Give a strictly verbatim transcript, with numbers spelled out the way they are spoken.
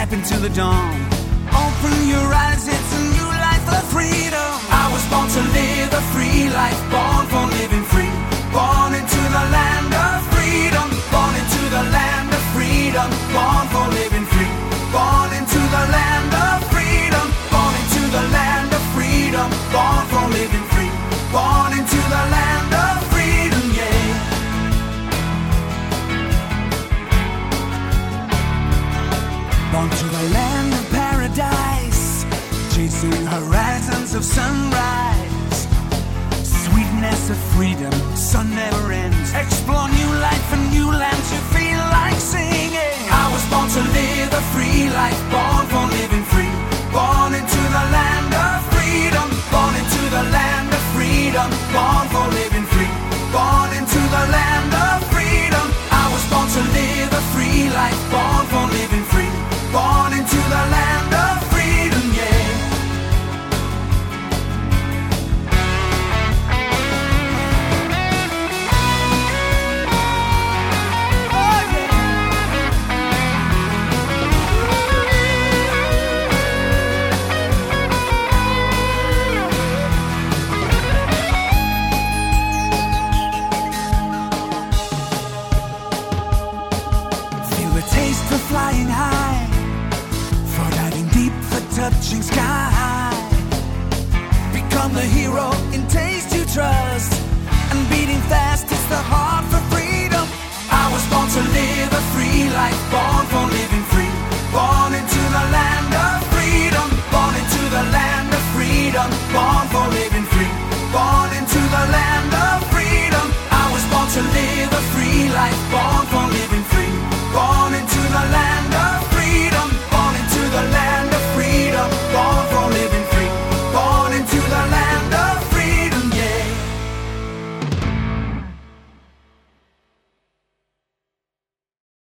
step into the dawn. Open your eyes, it's a new life of freedom. I was born to live a free life, born for living free. Born into the land of freedom, born into the land of freedom. Born for living free, born into the land of freedom. Born into the land of freedom, born for living free. Born into the land of freedom, yeah. Born to the land of paradise, chasing horizons of sunrise. Sweetness of freedom, sun never ends. Explore new life and new lands, you feel like singing. I was born to live a free life, born for living free. Born into the land of freedom, born into the land of freedom. Born for living free, born into the land of freedom. I was born to live a free life, born for living free. Born into the land of freedom, yeah. Flying high, for diving deep, for touching sky. Become the hero in taste you trust, and beating fast is the heart for freedom. I was born to live a free life, born